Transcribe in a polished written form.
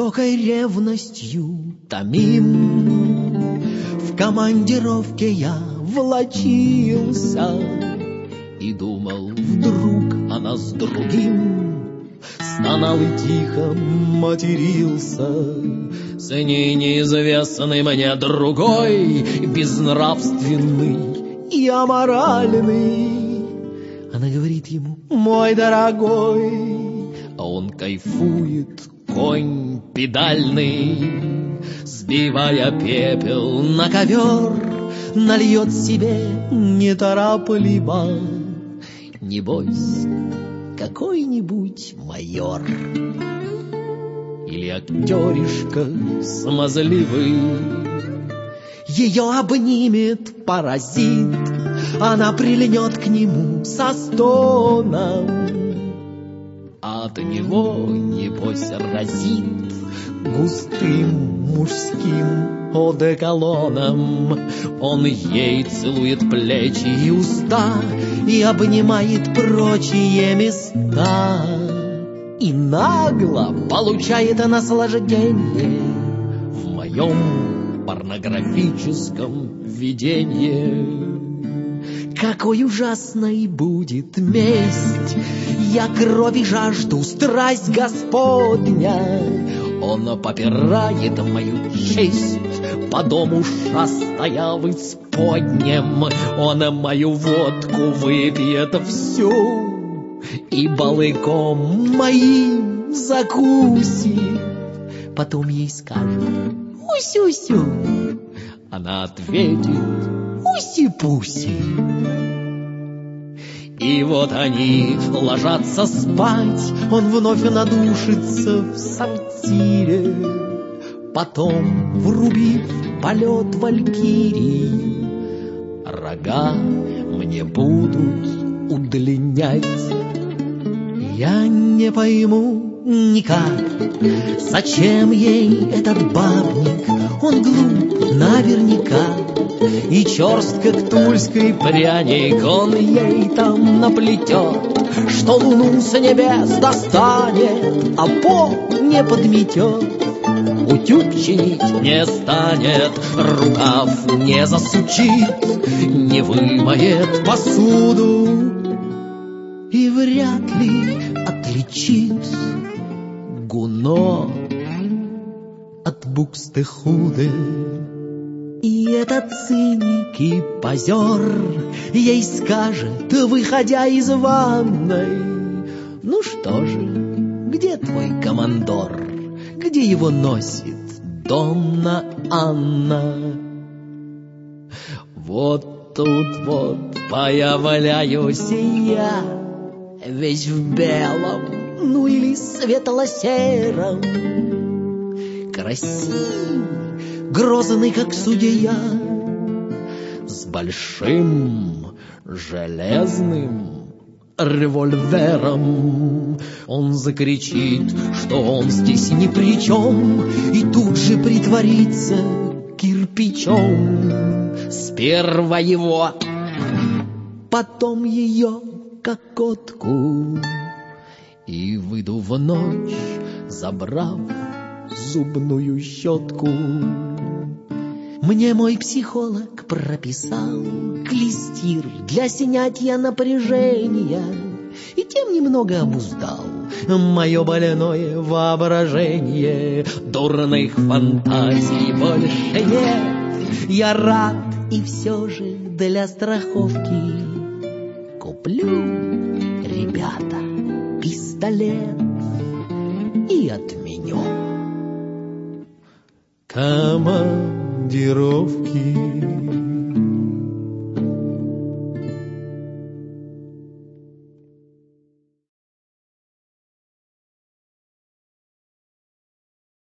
жестокой ревностью томим. В командировке я влачился и думал, вдруг она с другим. Стонал и тихо матерился с ней неизвестный мне другой, безнравственный и аморальный. Она говорит ему: мой дорогой, а он кайфует, конь педальный, сбивая пепел на ковер, нальет себе неторопливо, небось, какой-нибудь майор. Или актеришка смазливый ее обнимет паразит, она прильнет к нему со стоном, а от него, небось, разит густым мужским одеколоном. Он ей целует плечи и уста и обнимает прочие места, и нагло получает наслаждение в моем порнографическом видении. Какой ужасной будет месть! Я крови жажду, страсть Господня. Он попирает мою честь, по дому шастая в исподнем. Он мою водку выпьет всю и балыком моим закусит. Потом ей скажут: усь-усю. Она ответит: уси-пуси. И вот они ложатся спать, он вновь надушится в сортире. Потом, врубив полет валькирии, рога мне будут удлинять. Я не пойму никак, зачем ей этот бабник, он глуп наверняка. И черст, как тульский пряник, он ей там наплетет, что луну с небес достанет, а пол не подметет. Утюг чинить не станет, рукав не засучит, не вымоет посуду и вряд ли отличит гуно от букстехуды. И этот циник и позер ей скажет, выходя из ванной: ну что же, где твой командор? Где его носит Донна Анна? Вот тут вот появляюсь я, весь в белом, ну или светло-сером, красивый, грозный, как судья, с большим железным револьвером. Он закричит, что он здесь ни при чем, и тут же притворится кирпичом. Сперва его, потом ее кокотку, и выйду в ночь, забрав зубную щетку. Мне мой психолог прописал клистир для снятия напряжения, и тем немного обуздал мое больное воображение. Дурных фантазий больше нет, я рад, и все же для страховки куплю, ребята, пистолет и отменю командировки.